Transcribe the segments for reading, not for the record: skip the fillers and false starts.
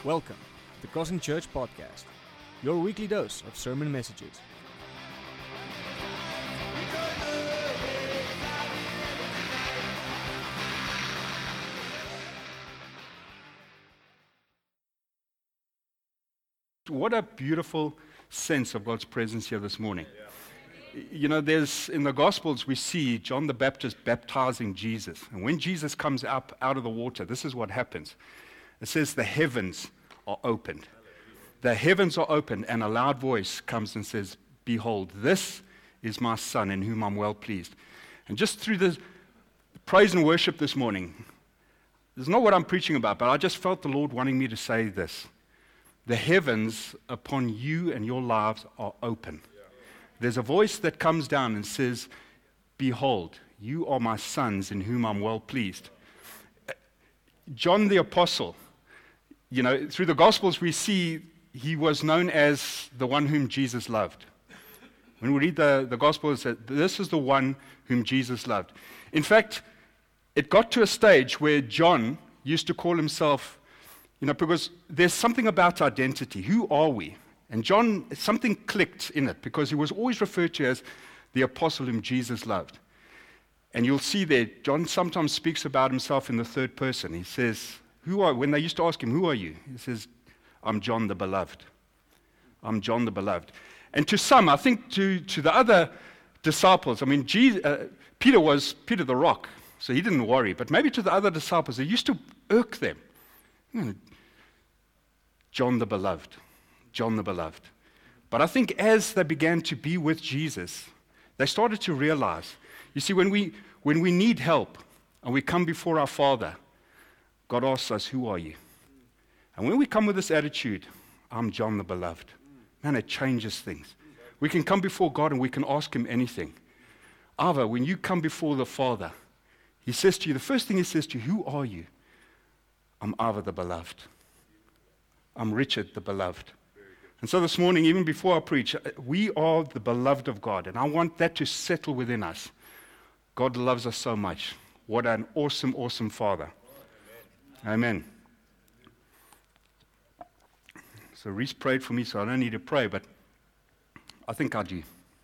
Welcome to the Crossing Church Podcast, your weekly dose of sermon messages. What a beautiful sense of God's presence here this morning. You know, there's in the Gospels we see John the Baptist baptizing Jesus. And when Jesus comes up out of the water, this is what happens. It says the heavens are opened. The heavens are opened and a loud voice comes and says, "Behold, this is my Son in whom I'm well pleased." And just through the praise and worship this morning, this is not what I'm preaching about, but I just felt the Lord wanting me to say this. The heavens upon you and your lives are open. There's a voice that comes down and says, "Behold, you are my sons in whom I'm well pleased." John the Apostle, you know, through the Gospels we see he was known as the one whom Jesus loved. When we read the Gospels, that this is the one whom Jesus loved. In fact, it got to a stage where John used to call himself, you know, because there's something about identity. Who are we? And John, something clicked in it because he was always referred to as the apostle whom Jesus loved. And you'll see there, John sometimes speaks about himself in the third person. He says, when they used to ask him, "Who are you?" He says, "I'm John the Beloved. I'm John the Beloved." And to some, I think to the other disciples, I mean, Peter was Peter the Rock, so he didn't worry. But maybe to the other disciples, it used to irk them. John the Beloved. John the Beloved. But I think as they began to be with Jesus, they started to realize, you see, when we need help and we come before our Father, God asks us, "Who are you?" And when we come with this attitude, "I'm John the Beloved," man, it changes things. We can come before God and we can ask Him anything. Ava, when you come before the Father, He says to you, the first thing He says to you, "Who are you?" "I'm Ava the Beloved. I'm Richard the Beloved." And so this morning, even before I preach, we are the beloved of God, and I want that to settle within us. God loves us so much. What an awesome, awesome Father. Amen. So Reese prayed for me, so I don't need to pray, but I think I do.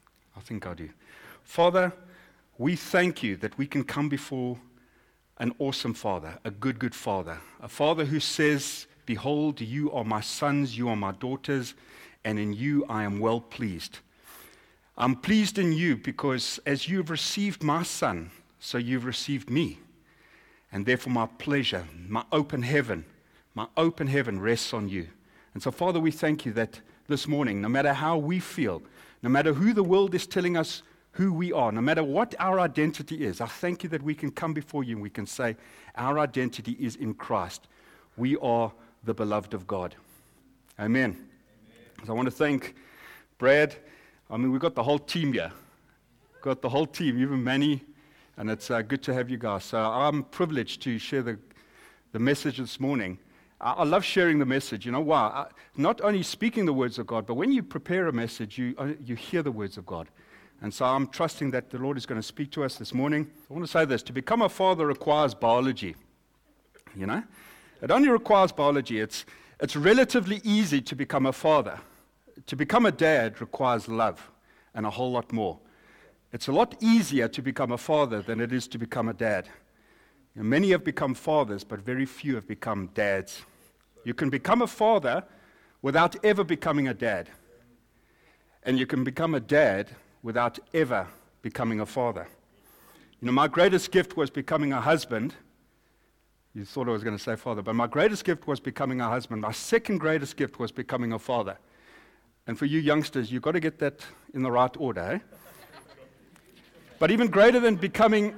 Father, we thank you that we can come before an awesome Father, a good, good Father, a Father who says, "Behold, you are my sons, you are my daughters, and in you I am well pleased." I'm pleased in you because as you've received my Son, so you've received me. And therefore my pleasure, my open heaven rests on you. And so, Father, we thank you that this morning, no matter how we feel, no matter who the world is telling us who we are, no matter what our identity is, I thank you that we can come before you and we can say our identity is in Christ. We are the beloved of God. Amen. So I want to thank Brad. I mean, we've got the whole team here. Got the whole team, even Manny, and it's good to have you guys. So I'm privileged to share the message this morning. I love sharing the message. You know why? Not only speaking the words of God, but when you prepare a message, you hear the words of God. And so I'm trusting that the Lord is going to speak to us this morning. I want to say this. To become a father requires biology. You know? It only requires biology. It's relatively easy to become a father. To become a dad requires love and a whole lot more. It's a lot easier to become a father than it is to become a dad. And many have become fathers, but very few have become dads. You can become a father without ever becoming a dad. And you can become a dad without ever becoming a father. You know, my greatest gift was becoming a husband. You thought I was going to say father, but my greatest gift was becoming a husband. My second greatest gift was becoming a father. And for you youngsters, you've got to get that in the right order, eh? But even greater than becoming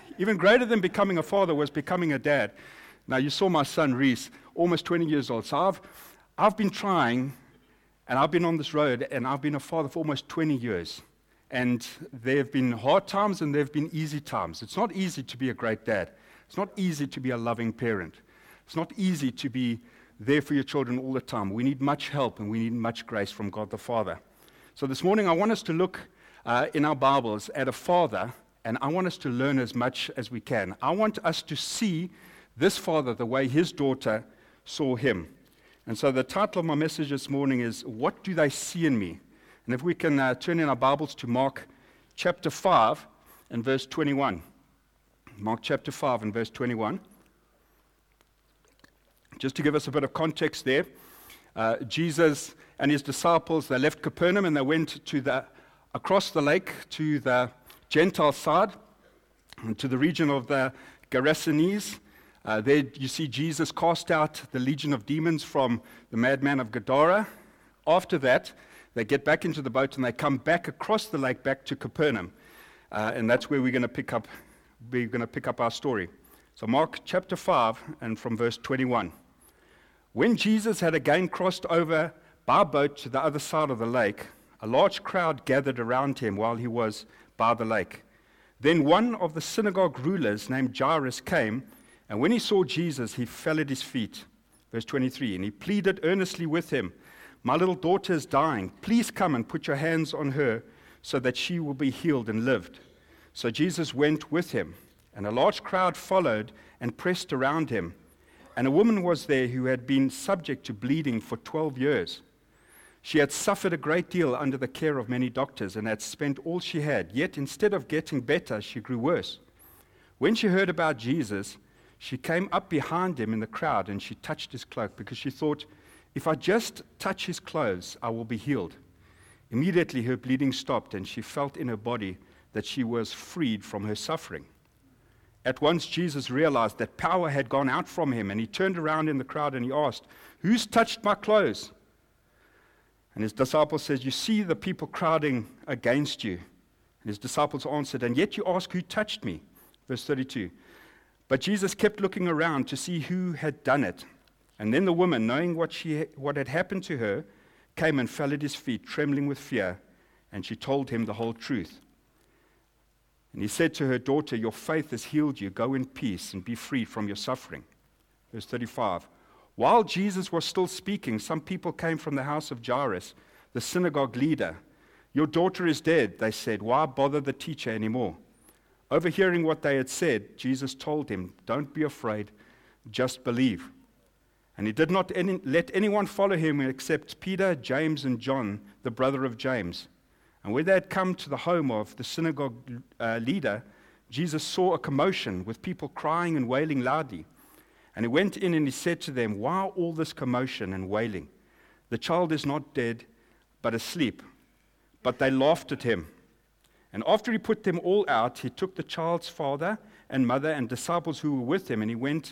a father was becoming a dad. Now, you saw my son, Reese, almost 20 years old. So I've been trying, and I've been on this road, and I've been a father for almost 20 years. And there have been hard times, and there have been easy times. It's not easy to be a great dad. It's not easy to be a loving parent. It's not easy to be there for your children all the time. We need much help and we need much grace from God the Father. So this morning I want us to look in our Bibles at a father, and I want us to learn as much as we can. I want us to see this father the way his daughter saw him. And so the title of my message this morning is, What Do They See in Me? And if we can turn in our Bibles to Mark chapter 5 and verse 21. Mark chapter 5 and verse 21. Just to give us a bit of context there, Jesus and his disciples, they left Capernaum and they went across the lake to the Gentile side, and to the region of the Gerasenes. There you see Jesus cast out the legion of demons from the madman of Gadara. After that, they get back into the boat and they come back across the lake back to Capernaum. And that's where we're going to pick up our story. So Mark chapter 5 and from verse 21. When Jesus had again crossed over by boat to the other side of the lake, a large crowd gathered around him while he was by the lake. Then one of the synagogue rulers named Jairus came, and when he saw Jesus, he fell at his feet. Verse 23, and he pleaded earnestly with him, "My little daughter is dying. Please come and put your hands on her so that she will be healed and lived." So Jesus went with him, and a large crowd followed and pressed around him. And a woman was there who had been subject to bleeding for 12 years. She had suffered a great deal under the care of many doctors and had spent all she had. Yet instead of getting better, she grew worse. When she heard about Jesus, she came up behind him in the crowd and she touched his cloak because she thought, "If I just touch his clothes, I will be healed." Immediately her bleeding stopped and she felt in her body that she was freed from her suffering. At once Jesus realized that power had gone out from him, and he turned around in the crowd and he asked, "Who's touched my clothes?" And his disciples said, "You see the people crowding against you." And his disciples answered, "And yet you ask, 'Who touched me?'" Verse 32. But Jesus kept looking around to see who had done it. And then the woman, knowing what had happened to her, came and fell at his feet, trembling with fear, and she told him the whole truth. And he said to her, "Daughter, your faith has healed you. Go in peace and be freed from your suffering." Verse 35. While Jesus was still speaking, some people came from the house of Jairus, the synagogue leader. "Your daughter is dead," they said. "Why bother the teacher anymore?" Overhearing what they had said, Jesus told him, "Don't be afraid, just believe." And he did not let anyone follow him except Peter, James, and John, the brother of James. And when they had come to the home of the synagogue leader, Jesus saw a commotion with people crying and wailing loudly. And he went in and he said to them, "Why all this commotion and wailing? The child is not dead, but asleep." But they laughed at him. And after he put them all out, he took the child's father and mother and disciples who were with him, and he went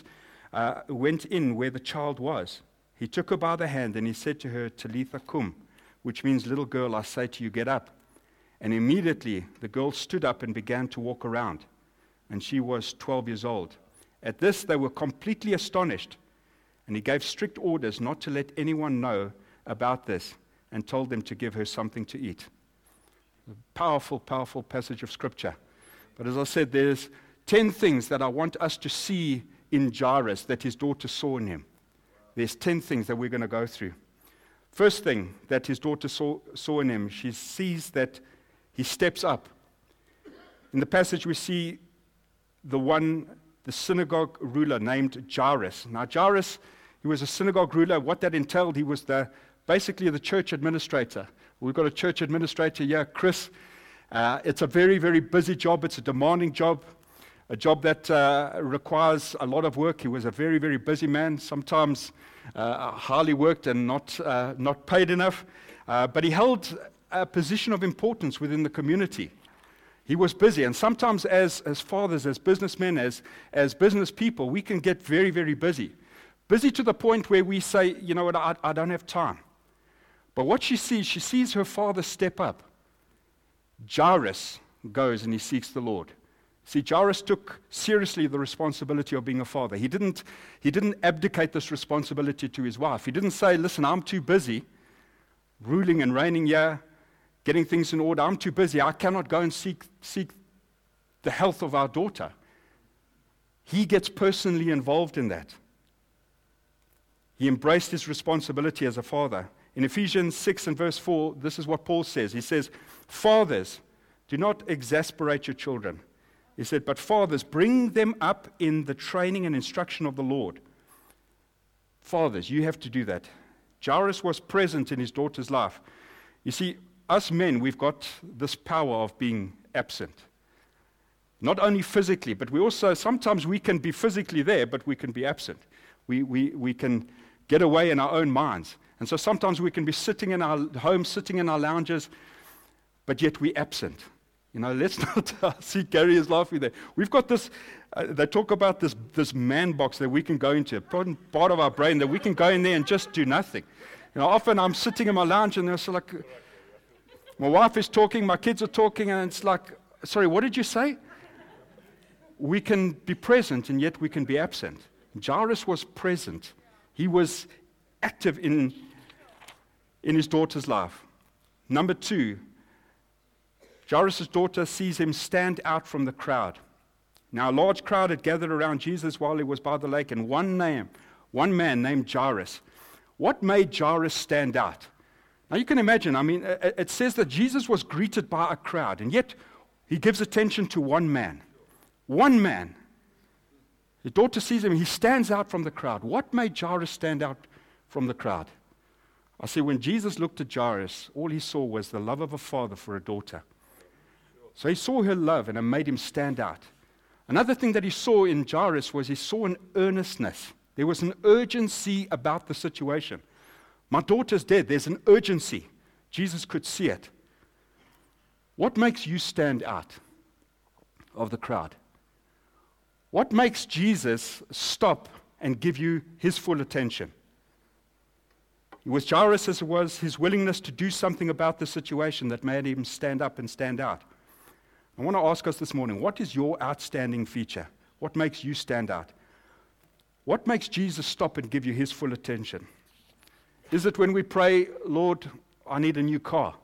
in where the child was. He took her by the hand and he said to her, "Talitha cum," which means, "Little girl, I say to you, get up." And immediately the girl stood up and began to walk around, and she was 12 years old. At this they were completely astonished, and he gave strict orders not to let anyone know about this, and told them to give her something to eat. A powerful, powerful passage of Scripture. But as I said, there's 10 things that I want us to see in Jairus that his daughter saw in him. There's 10 things that we're going to go through. First thing that his daughter saw in him, she sees that he steps up. In the passage we see the synagogue ruler named Jairus. Now Jairus, he was a synagogue ruler. What that entailed, he was basically the church administrator. We've got a church administrator here, Chris. It's a very, very busy job. It's a demanding job, a job that requires a lot of work. He was a very, very busy man, sometimes highly worked and not paid enough. But he held a position of importance within the community. He was busy, and sometimes as fathers, as businessmen, as business people, we can get very, very busy. Busy to the point where we say, "You know what, I don't have time." But what she sees her father step up. Jairus goes and he seeks the Lord. See, Jairus took seriously the responsibility of being a father. He didn't abdicate this responsibility to his wife. He didn't say, "Listen, I'm too busy ruling and reigning here, getting things in order. I'm too busy. I cannot go and seek the health of our daughter." He gets personally involved in that. He embraced his responsibility as a father. In Ephesians 6 and verse 4, this is what Paul says. He says, "Fathers, do not exasperate your children." He said, "But fathers, bring them up in the training and instruction of the Lord." Fathers, you have to do that. Jairus was present in his daughter's life. You see, us men, we've got this power of being absent. Not only physically, but we also, sometimes we can be physically there, but we can be absent. We can get away in our own minds. And so sometimes we can be sitting in our homes, sitting in our lounges, but yet we're absent. Let's not see Gary is laughing there. We've got this, they talk about this man box that we can go into, part of our brain that we can go in there and just do nothing. Often I'm sitting in my lounge and it's like, my wife is talking, my kids are talking, and it's like, sorry, what did you say? We can be present and yet we can be absent. Jairus was present. He was active in his daughter's life. Number 2, Jairus' daughter sees him stand out from the crowd. Now, a large crowd had gathered around Jesus while he was by the lake, and one man named Jairus. What made Jairus stand out? Now, you can imagine, it says that Jesus was greeted by a crowd, and yet he gives attention to one man. One man. His daughter sees him, he stands out from the crowd. What made Jairus stand out from the crowd? I see when Jesus looked at Jairus, all he saw was the love of a father for a daughter. So he saw her love and it made him stand out. Another thing that he saw in Jairus was he saw an earnestness. There was an urgency about the situation. My daughter's dead. There's an urgency. Jesus could see it. What makes you stand out of the crowd? What makes Jesus stop and give you his full attention? It was Jairus as it was his willingness to do something about the situation that made him stand up and stand out. I want to ask us this morning, what is your outstanding feature? What makes you stand out? What makes Jesus stop and give you his full attention? Is it when we pray, Lord, I need a new car?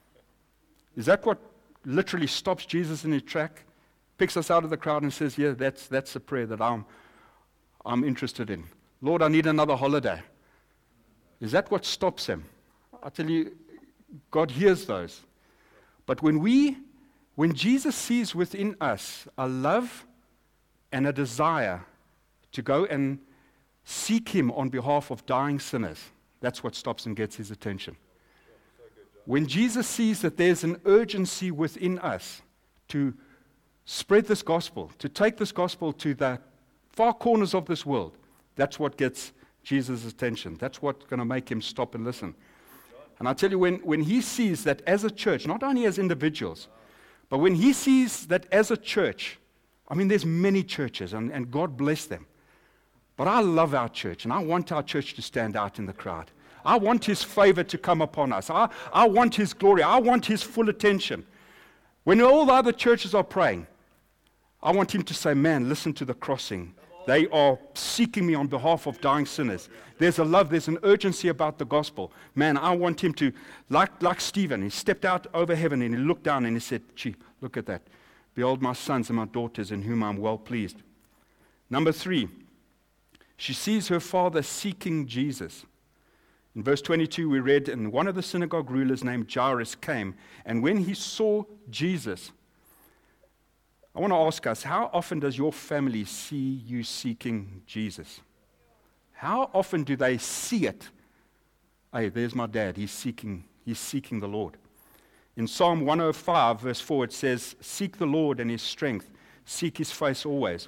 Is that what literally stops Jesus in his track, picks us out of the crowd and says, yeah, that's a prayer that I'm interested in. Lord, I need another holiday. Is that what stops him? I tell you, God hears those. But when Jesus sees within us a love and a desire to go and seek him on behalf of dying sinners, that's what stops and gets his attention. When Jesus sees that there's an urgency within us to spread this gospel, to take this gospel to the far corners of this world, that's what gets Jesus' attention. That's what's going to make him stop and listen. And I tell you, when he sees that as a church, not only as individuals, but when he sees that as a church, there's many churches, and God bless them. But I love our church, and I want our church to stand out in the crowd. I want his favor to come upon us. I want his glory. I want his full attention. When all the other churches are praying, I want him to say, man, listen to the crossing. They are seeking me on behalf of dying sinners. There's a love, there's an urgency about the gospel. Man, I want him to, like Stephen, he stepped out over heaven and he looked down and he said, gee, look at that. Behold my sons and my daughters in whom I'm well pleased. Number 3, she sees her father seeking Jesus. In verse 22 we read, and one of the synagogue rulers named Jairus came, and when he saw Jesus, I want to ask us, how often does your family see you seeking Jesus? How often do they see it? Hey, there's my dad. He's seeking the Lord. In Psalm 105, verse 4, it says, seek the Lord and his strength. Seek his face always.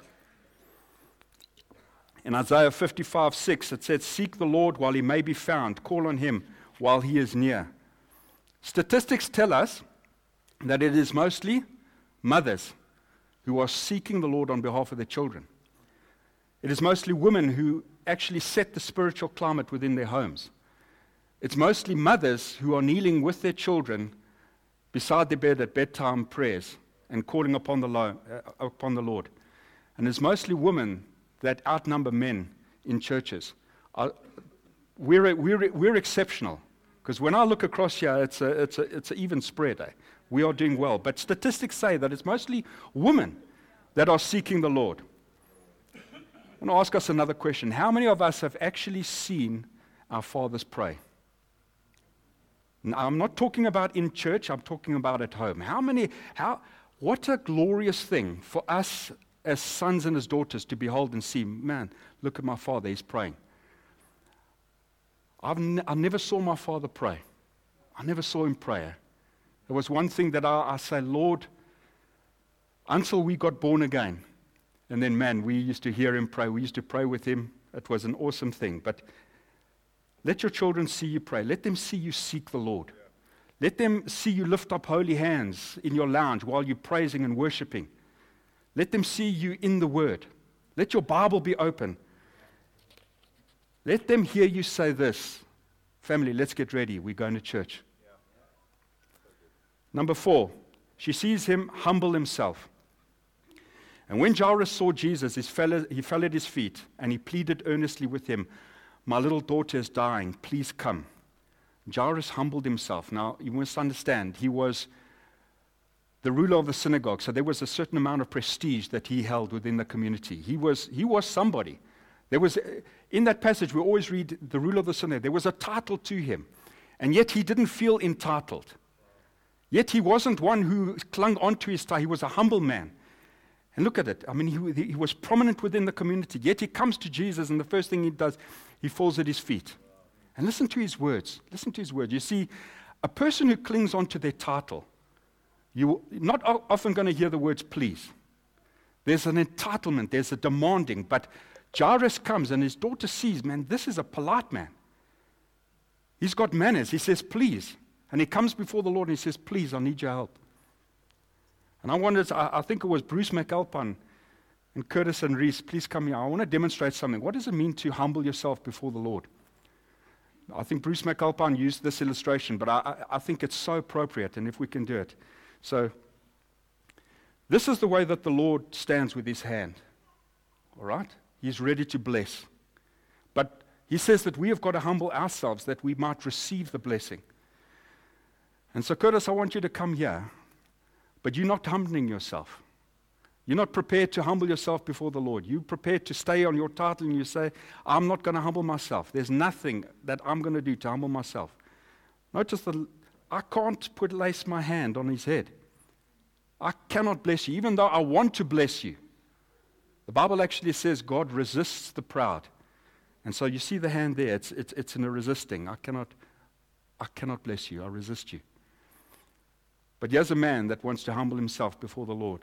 In Isaiah 55, 6, it says, seek the Lord while he may be found. Call on him while he is near. Statistics tell us that it is mostly mothers who are seeking the Lord on behalf of their children. It is mostly women who actually set the spiritual climate within their homes. It's mostly mothers who are kneeling with their children beside their bed at bedtime prayers and calling upon the Lord. And it's mostly women that outnumber men in churches. We're exceptional, because when I look across here, it's an even spread. We are doing well. But statistics say that it's mostly women that are seeking the Lord. I want to ask us another question. How many of us have actually seen our fathers pray? Now, I'm not talking about in church, I'm talking about at home. What a glorious thing for us as sons and as daughters to behold and see, man, look at my father, he's praying. I never saw my father pray. I never saw him pray. There was one thing that I say, Lord, until we got born again, and then, man, we used to hear him pray. We used to pray with him. It was an awesome thing. But let your children see you pray. Let them see you seek the Lord. Let them see you lift up holy hands in your lounge while you're praising and worshiping. Let them see you in the Word. Let your Bible be open. Let them hear you say this. Family, let's get ready. We're going to church. Number 4, she sees him humble himself. And when Jairus saw Jesus, he fell at his feet, and he pleaded earnestly with him, "My little daughter is dying. Please come." Jairus humbled himself. Now, you must understand, he was the ruler of the synagogue, so there was a certain amount of prestige that he held within the community. He was somebody. There was, in that passage, we always read the ruler of the synagogue. There was a title to him, and yet he didn't feel entitled. Yet he wasn't one who clung onto his title. He was a humble man. And look at it. I mean, he was prominent within the community. Yet he comes to Jesus, and the first thing he does, he falls at his feet. And listen to his words. Listen to his words. You see, a person who clings onto their title, you're not often going to hear the words please. There's an entitlement. There's a demanding. But Jairus comes, and his daughter sees, man, this is a polite man. He's got manners. He says, please. And he comes before the Lord, and he says, please, I need your help. And I think it was Bruce McAlpine and Curtis and Reese, please come here. I want to demonstrate something. What does it mean to humble yourself before the Lord? I think Bruce McAlpine used this illustration, but I think it's so appropriate, and if we can do it. So, this is the way that the Lord stands with his hand. All right? He's ready to bless. But he says that we have got to humble ourselves that we might receive the blessing. And so, Curtis, I want you to come here. But you're not humbling yourself. You're not prepared to humble yourself before the Lord. You're prepared to stay on your title and you say, I'm not going to humble myself. There's nothing that I'm going to do to humble myself. Notice that I can't lace my hand on his head. I cannot bless you, even though I want to bless you. The Bible actually says God resists the proud. And so you see the hand there. It's in a resisting. I cannot bless you. I resist you. But here's a man that wants to humble himself before the Lord.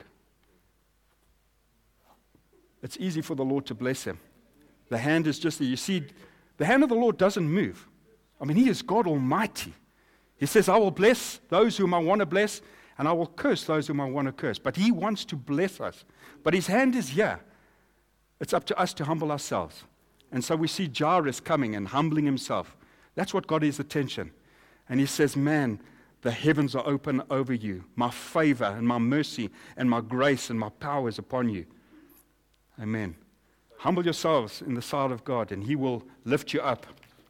It's easy for the Lord to bless him. The hand is just there. You see, the hand of the Lord doesn't move. I mean, he is God Almighty. He says, I will bless those whom I want to bless, and I will curse those whom I want to curse. But he wants to bless us. But his hand is here. It's up to us to humble ourselves. And so we see Jairus coming and humbling himself. That's what got his attention. And he says, man, the heavens are open over you. My favor and my mercy and my grace and my power is upon you. Amen. Humble yourselves in the sight of God, and he will lift you up.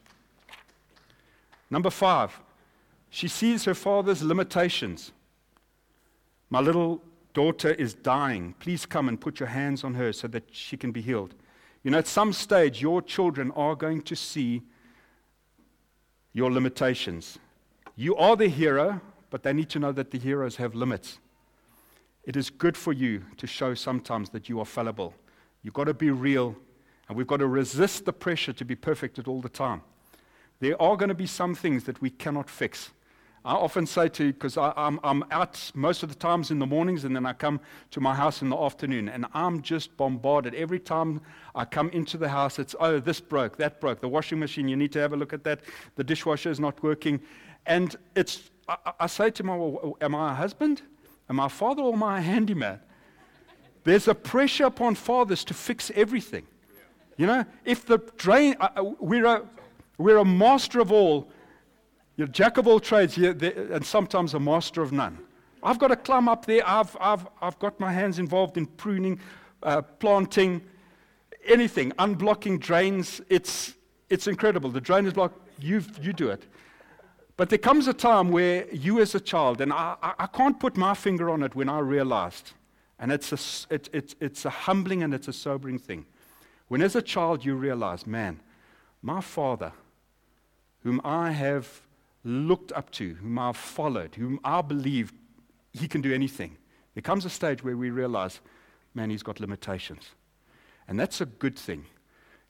Number 5, she sees her father's limitations. My little daughter is dying. Please come and put your hands on her so that she can be healed. You know, at some stage, your children are going to see your limitations. You are the hero, but they need to know that the heroes have limits. It is good for you to show sometimes that you are fallible. You've got to be real, and we've got to resist the pressure to be perfect at all the time. There are going to be some things that we cannot fix. I often say to, because I'm out most of the times in the mornings, and then I come to my house in the afternoon, and I'm just bombarded. Every time I come into the house, it's, oh, this broke, that broke, the washing machine, you need to have a look at that, the dishwasher is not working. And I say to my, am I a husband? Am I a father, or am I a handyman? There's a pressure upon fathers to fix everything. You know, if the drain, we're a master of all, you're jack of all trades, and sometimes a master of none. I've got to climb up there. I've got my hands involved in pruning, planting, anything, unblocking drains. It's incredible. The drain is blocked. You do it. But there comes a time where you as a child, and I can't put my finger on it when I realized, and it's a humbling and it's a sobering thing. When as a child you realize, man, my father, whom I have looked up to, whom I've followed, whom I believe he can do anything, there comes a stage where we realize, man, he's got limitations. And that's a good thing.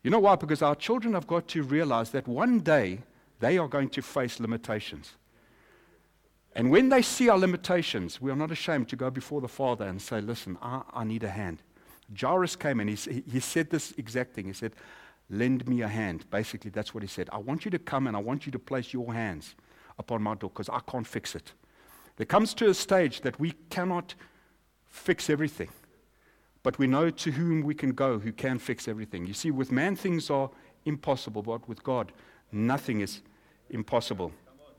You know why? Because our children have got to realize that one day they are going to face limitations. And when they see our limitations, we are not ashamed to go before the Father and say, listen, I need a hand. Jairus came and he said this exact thing. He said, lend me a hand. Basically, that's what he said. I want you to come and I want you to place your hands upon my door because I can't fix it. There comes to a stage that we cannot fix everything. But we know to whom we can go who can fix everything. You see, with man things are impossible, but with God, nothing is impossible.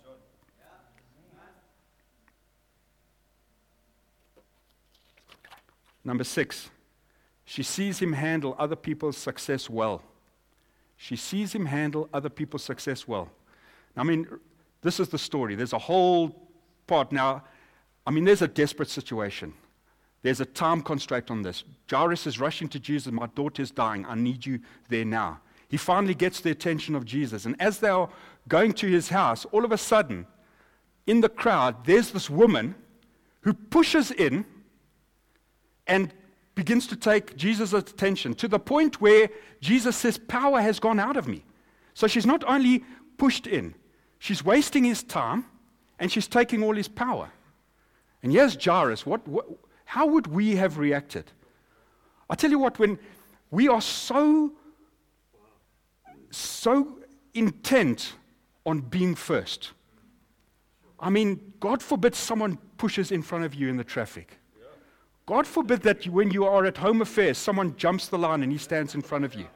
Number 6, she sees him handle other people's success well. She sees him handle other people's success well. I mean, this is the story. There's a whole part now. I mean, there's a desperate situation. There's a time constraint on this. Jairus is rushing to Jesus. My daughter's dying. I need you there now. He finally gets the attention of Jesus. And as they are going to his house, all of a sudden, in the crowd, there's this woman who pushes in and begins to take Jesus' attention to the point where Jesus says, power has gone out of me. So she's not only pushed in, she's wasting his time and she's taking all his power. And here's Jairus. How would we have reacted? I tell you what, when we are so intent on being first, I mean, God forbid someone pushes in front of you in the traffic. God forbid that when you are at home affairs, someone jumps the line and he stands in front of you.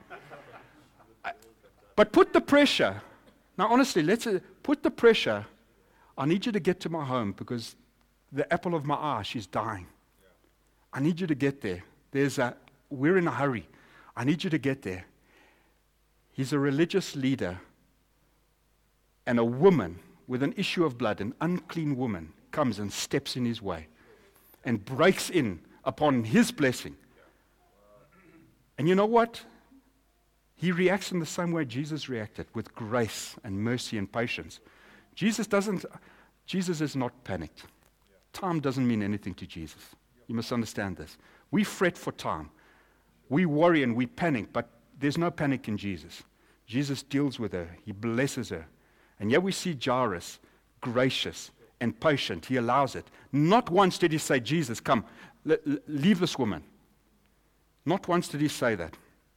But put the pressure. Now, honestly, put the pressure. I need you to get to my home because the apple of my eye, she's dying. I need you to get there. We're in a hurry. I need you to get there. He's a religious leader, and a woman with an issue of blood, an unclean woman, comes and steps in his way and breaks in upon his blessing. And you know what? He reacts in the same way Jesus reacted, with grace and mercy and patience. Jesus is not panicked. Time doesn't mean anything to Jesus. You must understand this. We fret for time. We worry and we panic, but there's no panic in Jesus. Jesus deals with her. He blesses her. And yet we see Jairus, gracious and patient. He allows it. Not once did he say, Jesus, come, leave this woman. Not once did he say that.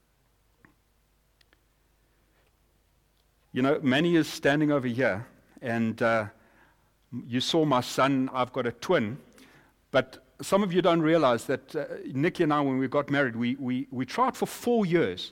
You know, Manny is standing over here, and you saw my son. I've got a twin. But some of you don't realize that Nikki and I, when we got married, we tried for 4 years.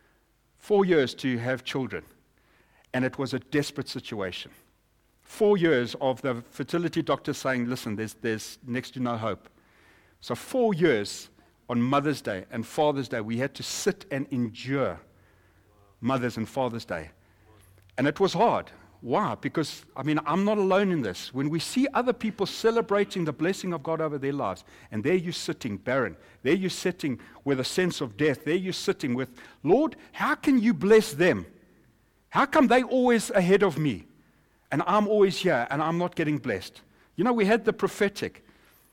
4 years to have children. And it was a desperate situation. 4 years of the fertility doctor saying, listen, there's next to no hope. So 4 years on Mother's Day and Father's Day, we had to sit and endure Mother's and Father's Day. And it was hard. Why? Because, I'm not alone in this. When we see other people celebrating the blessing of God over their lives, and there you're sitting barren, there you're sitting with a sense of death, there you're sitting with, Lord, how can you bless them? How come they always ahead of me? And I'm always here, and I'm not getting blessed. You know, we had the prophetic.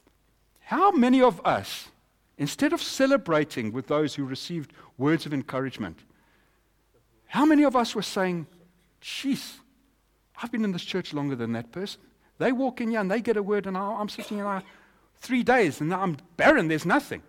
How many of us, instead of celebrating with those who received words of encouragement, how many of us were saying, jeez, I've been in this church longer than that person. They walk in here and they get a word, and I'm sitting here 3 days, and I'm barren, there's nothing.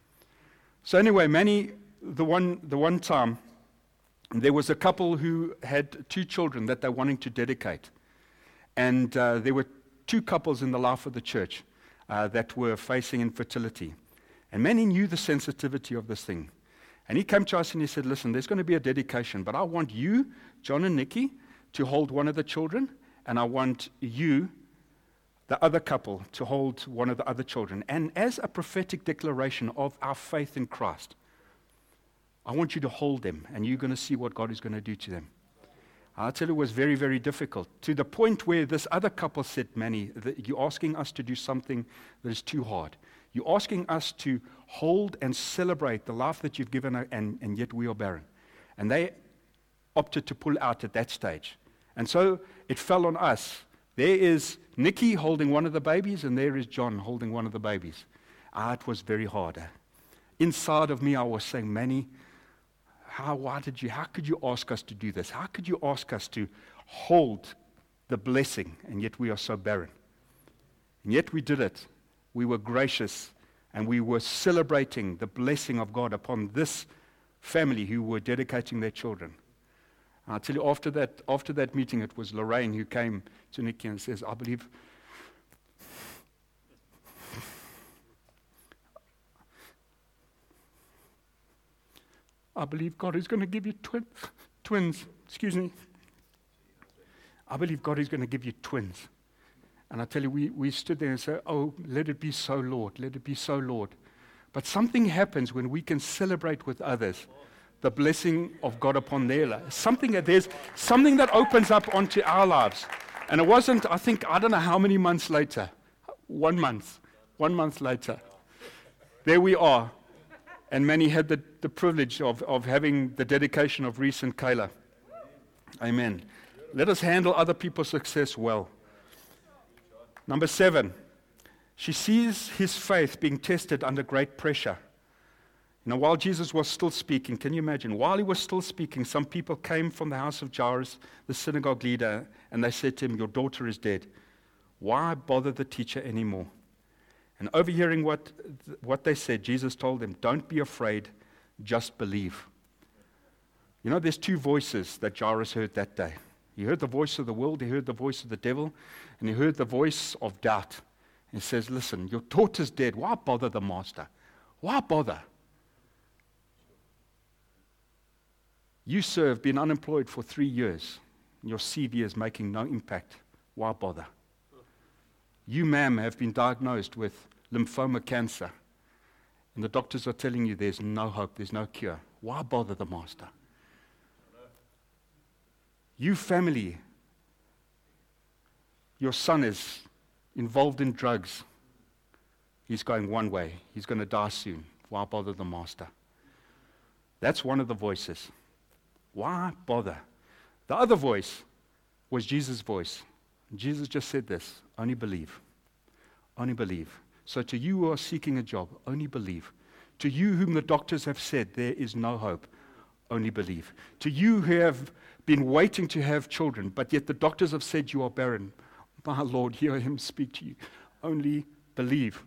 So anyway, Manny, the one time, there was a couple who had 2 children that they're wanting to dedicate. And there were 2 couples in the life of the church that were facing infertility. And Manny knew the sensitivity of this thing. And he came to us and he said, listen, there's going to be a dedication, but I want you, John and Nikki, to hold one of the children, and I want you, the other couple, to hold one of the other children. And as a prophetic declaration of our faith in Christ, I want you to hold them, and you're going to see what God is going to do to them. I'll tell you, it was very, very difficult, to the point where this other couple said, Manny, you're asking us to do something that is too hard. You're asking us to hold and celebrate the life that you've given us, and yet we are barren. And they opted to pull out at that stage. And so it fell on us. There is Nikki holding one of the babies, and there is John holding one of the babies. It was very hard. Inside of me, I was saying, Manny, how could you ask us to do this? How could you ask us to hold the blessing, and yet we are so barren? And yet we did it. We were gracious, and we were celebrating the blessing of God upon this family who were dedicating their children. And I'll tell you, after that meeting, it was Lorraine who came to Nikki and says, I believe God is going to give you twins. Excuse me. I believe God is going to give you twins. And I tell you, we stood there and said, oh, let it be so, Lord. Let it be so, Lord. But something happens when we can celebrate with others the blessing of God upon their lives. There's something that opens up onto our lives. And it wasn't, I don't know how many months later. 1 month. 1 month later. There we are. And Manny had the privilege of having the dedication of Reese and Kayla. Amen. Let us handle other people's success well. Number 7, she sees his faith being tested under great pressure. While Jesus was still speaking, can you imagine? While he was still speaking, some people came from the house of Jairus, the synagogue leader, and they said to him, your daughter is dead. Why bother the teacher anymore? And overhearing what they said, Jesus told them, don't be afraid, just believe. There's 2 voices that Jairus heard that day. He heard the voice of the world, he heard the voice of the devil, and he heard the voice of doubt. He says, listen, your daughter's dead. Why bother the master? Why bother? You, sir, have been unemployed for 3 years. Your CV is making no impact. Why bother? You, ma'am, have been diagnosed with lymphoma cancer. And the doctors are telling you there's no hope, there's no cure. Why bother the master? You, family, your son is involved in drugs. He's going one way. He's going to die soon. Why bother the master? That's one of the voices. Why bother? The other voice was Jesus' voice. Jesus just said this, only believe. Only believe. So to you who are seeking a job, only believe. To you whom the doctors have said there is no hope, only believe. To you who have been waiting to have children, but yet the doctors have said you are barren, my Lord, hear him speak to you. Only believe.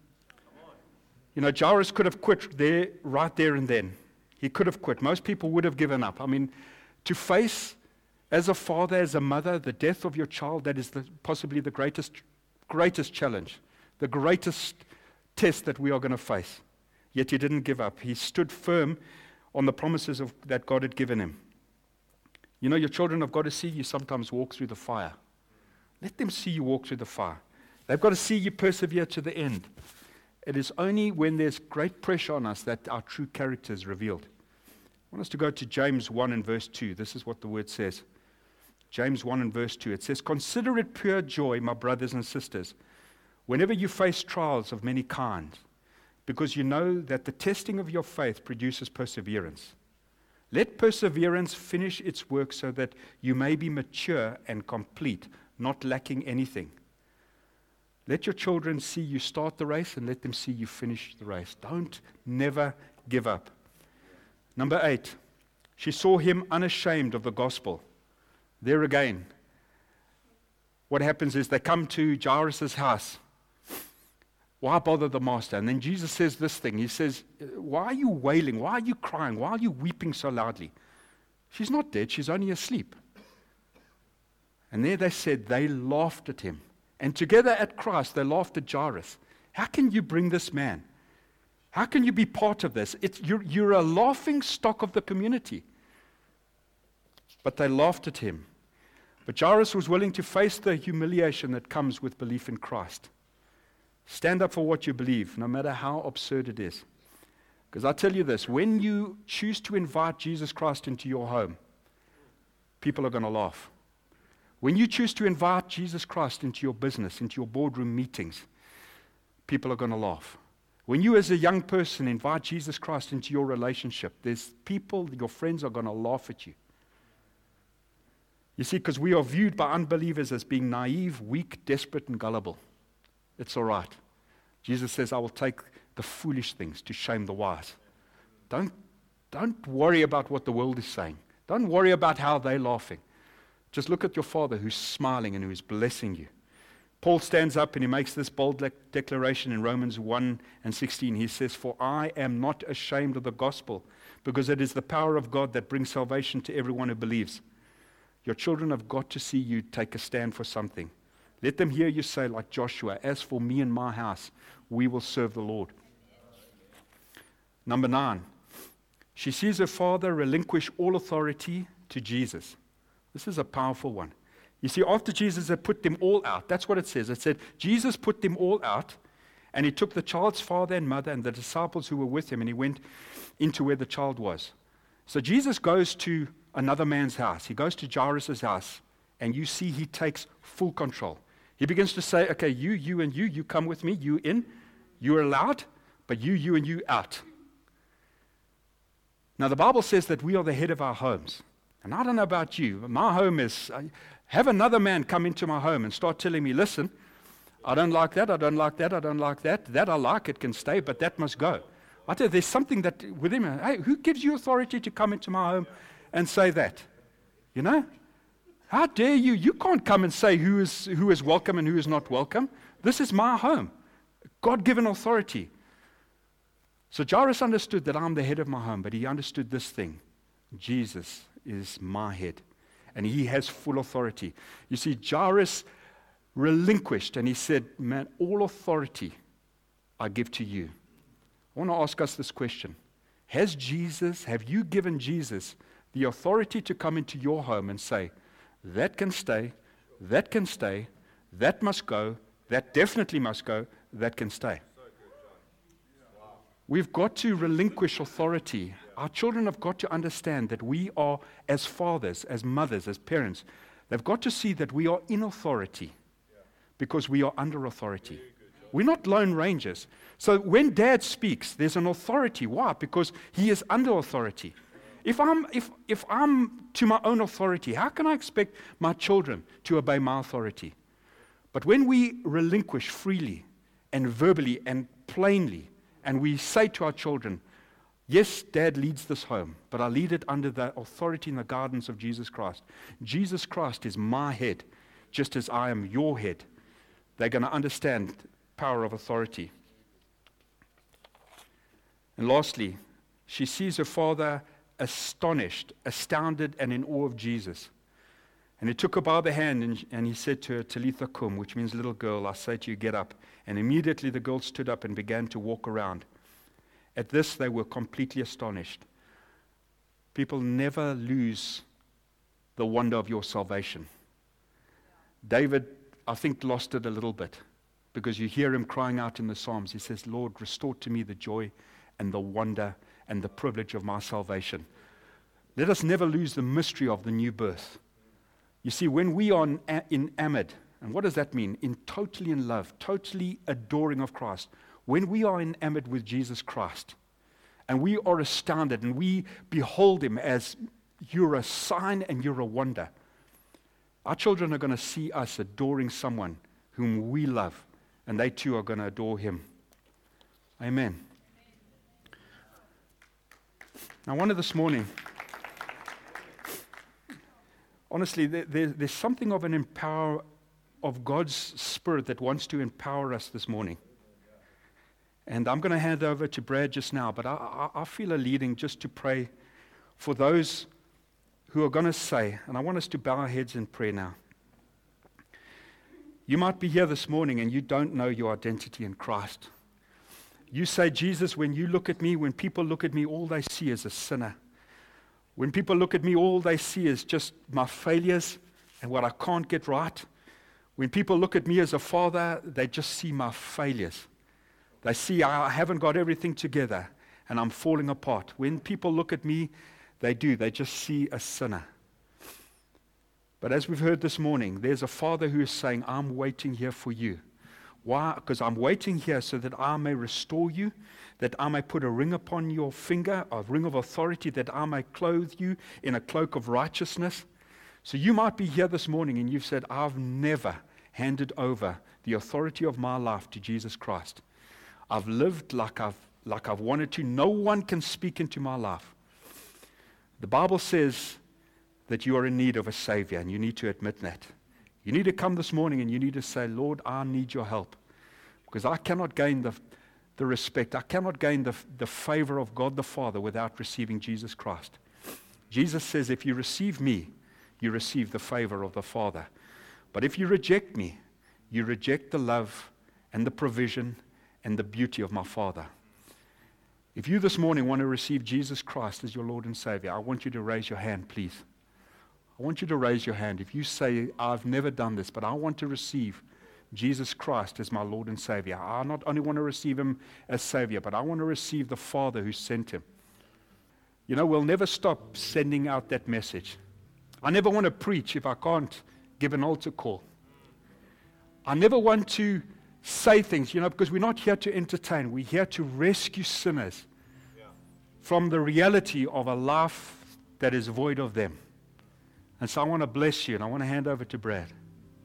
Jairus could have quit right there and then. He could have quit. Most people would have given up. To face, as a father, as a mother, the death of your child, that is possibly the greatest challenge, the greatest test that we are going to face. Yet he didn't give up. He stood firm on the promises that God had given him. Your children have got to see you sometimes walk through the fire. Let them see you walk through the fire. They've got to see you persevere to the end. It is only when there's great pressure on us that our true character is revealed. I want us to go to James 1 and verse 2. This is what the word says. James 1 and verse 2. It says, consider it pure joy, my brothers and sisters, whenever you face trials of many kinds, because you know that the testing of your faith produces perseverance. Let perseverance finish its work so that you may be mature and complete, not lacking anything. Let your children see you start the race and let them see you finish the race. Don't never give up. Number 8, she saw him unashamed of the gospel. There again, what happens is they come to Jairus' house. Why bother the master? And then Jesus says this thing. He says, why are you wailing? Why are you crying? Why are you weeping so loudly? She's not dead. She's only asleep. And there they said, they laughed at him. And together at Christ, they laughed at Jairus. How can you bring this man? How can you be part of this? You're a laughing stock of the community. But they laughed at him. But Jairus was willing to face the humiliation that comes with belief in Christ. Stand up for what you believe, no matter how absurd it is. Because I tell you this, when you choose to invite Jesus Christ into your home, people are going to laugh. When you choose to invite Jesus Christ into your business, into your boardroom meetings, people are going to laugh. When you as a young person invite Jesus Christ into your relationship, there's people, your friends are going to laugh at you. You see, because we are viewed by unbelievers as being naive, weak, desperate, and gullible. It's all right. Jesus says, I will take the foolish things to shame the wise. Don't Don't worry about what the world is saying. Don't worry about how they're laughing. Just look at your Father who's smiling and who is blessing you. Paul stands up and he makes this bold declaration in Romans 1:16. He says, "For I am not ashamed of the gospel, because it is the power of God that brings salvation to everyone who believes." Your children have got to see you take a stand for something. Let them hear you say, like Joshua, "As for me and my house, we will serve the Lord." Number 9, she sees her father relinquish all authority to Jesus. This is a powerful one. You see, after Jesus had put them all out, that's what it says. It said, Jesus put them all out, and he took the child's father and mother and the disciples who were with him, and he went into where the child was. So Jesus goes to another man's house. He goes to Jairus' house, and you see he takes full control. He begins to say, okay, you and you come with me, you in, you're allowed, but you and you out. Now the Bible says that we are the head of our homes. And I don't know about you, but my home is, have another man come into my home and start telling me, listen, I don't like that, I don't like that, I don't like that. That I like, it can stay, but that must go. I tell you, there's something that with him, hey, who gives you authority to come into my home and say that? You know? How dare you? You can't come and say who is welcome and who is not welcome. This is my home. God-given authority. So Jairus understood that I'm the head of my home, but he understood this thing. Jesus is my head, and he has full authority. You see, Jairus relinquished, and he said, man, all authority I give to you. I want to ask us this question. Have you given Jesus the authority to come into your home and say, that can stay, that must go, that definitely must go, that can stay? We've got to relinquish authority. Our children have got to understand that we are, as fathers, as mothers, as parents, they've got to see that we are in authority because we are under authority. We're not lone rangers. So when dad speaks, there's an authority. Why? Because he is under authority. If I'm to my own authority, how can I expect my children to obey my authority? But when we relinquish freely and verbally and plainly, and we say to our children, yes, Dad leads this home, but I lead it under the authority and the guidance of Jesus Christ. Jesus Christ is my head, just as I am your head. They're going to understand power of authority. And lastly, she sees her father astonished, astounded, and in awe of Jesus. And he took her by the hand and he said to her, Talitha cum, which means little girl, I say to you, get up. And immediately the girl stood up and began to walk around. At this, they were completely astonished. People never lose the wonder of your salvation. David, I think, lost it a little bit because you hear him crying out in the Psalms. He says, Lord, restore to me the joy and the wonder and the privilege of my salvation. Let us never lose the mystery of the new birth. You see, when we are enamored, and what does that mean? Totally in love, totally adoring of Christ. When we are enamored with Jesus Christ, and we are astounded, and we behold him as you're a sign and you're a wonder, our children are going to see us adoring someone whom we love, and they too are going to adore him. Amen. Now, I wonder this morning, honestly, there's something of an of God's Spirit that wants to empower us this morning. And I'm going to hand over to Brad just now, but I feel a leading just to pray for those who are going to say, and I want us to bow our heads in prayer now. You might be here this morning and you don't know your identity in Christ. You say, Jesus, when you look at me, when people look at me, all they see is a sinner. When people look at me, all they see is just my failures and what I can't get right. When people look at me as a father, they just see my failures. They see I haven't got everything together and I'm falling apart. When people look at me, they just see a sinner. But as we've heard this morning, there's a father who is saying, I'm waiting here for you. Why? Because I'm waiting here so that I may restore you, that I may put a ring upon your finger, a ring of authority, that I may clothe you in a cloak of righteousness. So you might be here this morning and you've said, I've never handed over the authority of my life to Jesus Christ. I've lived like I've wanted to. No one can speak into my life. The Bible says that you are in need of a Savior, and you need to admit that. You need to come this morning and you need to say, Lord, I need your help. Because I cannot gain the respect. I cannot gain the favor of God the Father without receiving Jesus Christ. Jesus says, if you receive me, you receive the favor of the Father. But if you reject me, you reject the love and the provision and the beauty of my Father. If you this morning want to receive Jesus Christ as your Lord and Savior, I want you to raise your hand, please. I want you to raise your hand. If you say, I've never done this, but I want to receive Jesus Christ as my Lord and Savior. I not only want to receive him as Savior, but I want to receive the Father who sent him. You know, we'll never stop sending out that message. I never want to preach if I can't give an altar call. I never want to say things, because we're not here to entertain. We're here to rescue sinners from the reality of a life that is void of them. And so I want to bless you, and I want to hand over to Brad.